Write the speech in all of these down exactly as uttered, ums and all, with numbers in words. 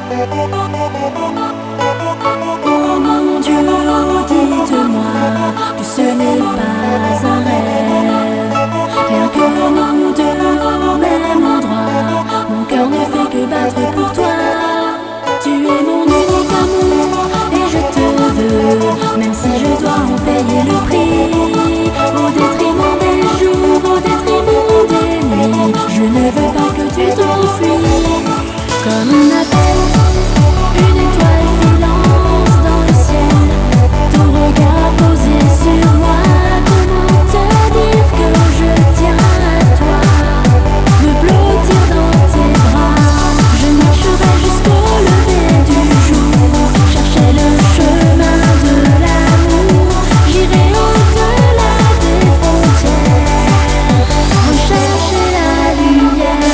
Oh mon Dieu, oh dites-moi que ce n'est pas un rêve. Rien que nous deux au même endroit, mon cœur ne fait que battre pour toi. Tu es mon unique amour et je te veux, même si je dois en payer le prix. Au détriment des jours, au détriment des nuits, je ne veux pas que tu t'enfuis. Comme un appel, une étoile filante dans le ciel, ton regard posé sur moi. Comment te dire que je tiens à toi, me blottir dans tes bras. Je marcherai jusqu'au lever du jour, chercher le chemin de l'amour. J'irai au-delà des frontières, rechercher la lumière.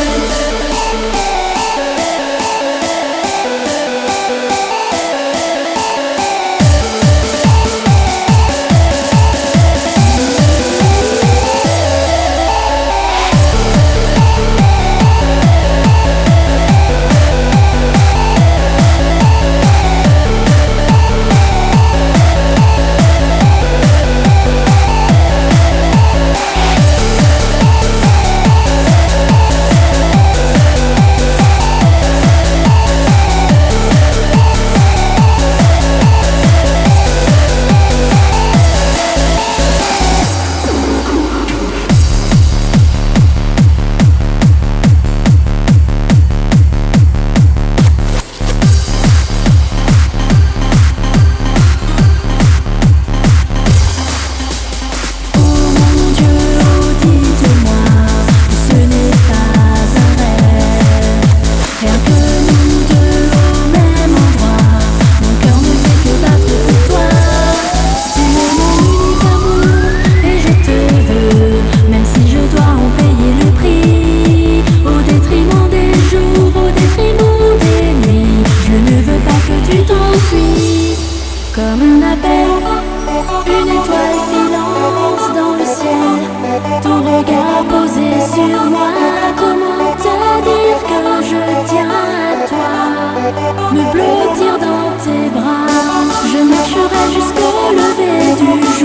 Comme un appel, une étoile filante dans le ciel, ton regard posé sur moi. Comment te dire que je tiens à toi, me blottir dans tes bras. Je marcherai jusqu'au lever du jour.